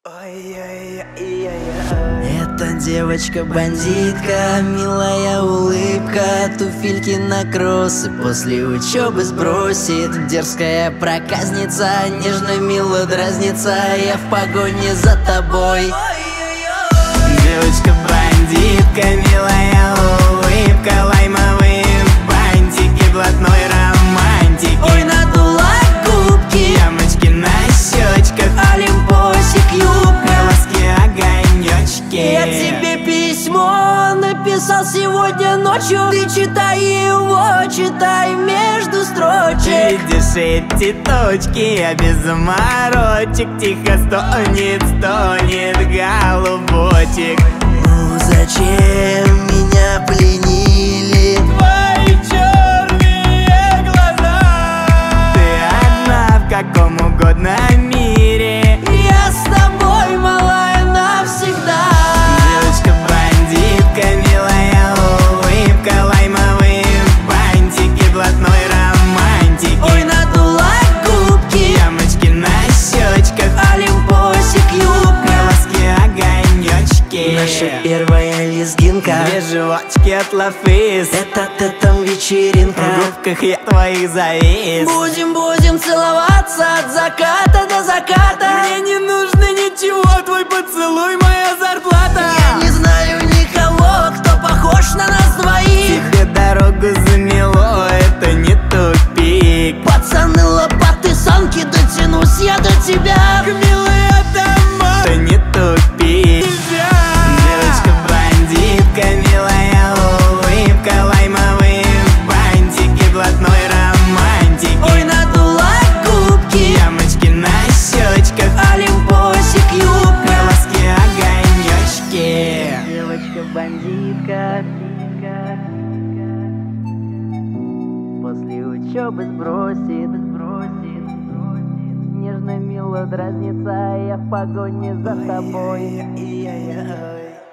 Эта девочка-бандитка, милая улыбка, туфельки на кроссы после учебы сбросит. Дерзкая проказница, нежно мило дразнится, я в погоне за тобой. Девочка-бандитка, милая улыбка, лаймовые бантики, блатной романтики. Ой, надула губки, ямочки на щечках, олимпосик, юбка, глазки, огонечки. Я тебе письмо написал сегодня ночью. Ты читай его, читай между строчек. Видишь эти точки, а без заморочек тихо стонет голубочек. Ну зачем меня пленили Твои черные глаза? Ты одна в каком угодно мире. Я с тобой, малая, навсегда. Девочка-бандитка, милая улыбка, лаймовые бантики, блатной романтики. Ой, надула губки, ямочки на щечках, олимпосик, юбка, глазки, огонечки. наша первая лезгинка, две животики от лафис. это вечеринка. В губках я твоих завис. Будем целоваться от заката до заката. Мне не нужно ничего, твой поцелуй моя зарплата. Я не знаю никого, кто похож на нас двоих. Тебе дорогу замело, это не тупик. Пацаны, лопаты, санки, дотянусь я до тебя. Милая дома, это не тупик. Девочка-бандитка, милая улыбка, лаймовые бантики, блатной романтики. Ой, надула губки, ямочки на щечках, олимпосик, юбка, глазки, огонечки. Девочка-бандитка, после учебы сбросит, нежно мило дразнится, я в погоне за тобой.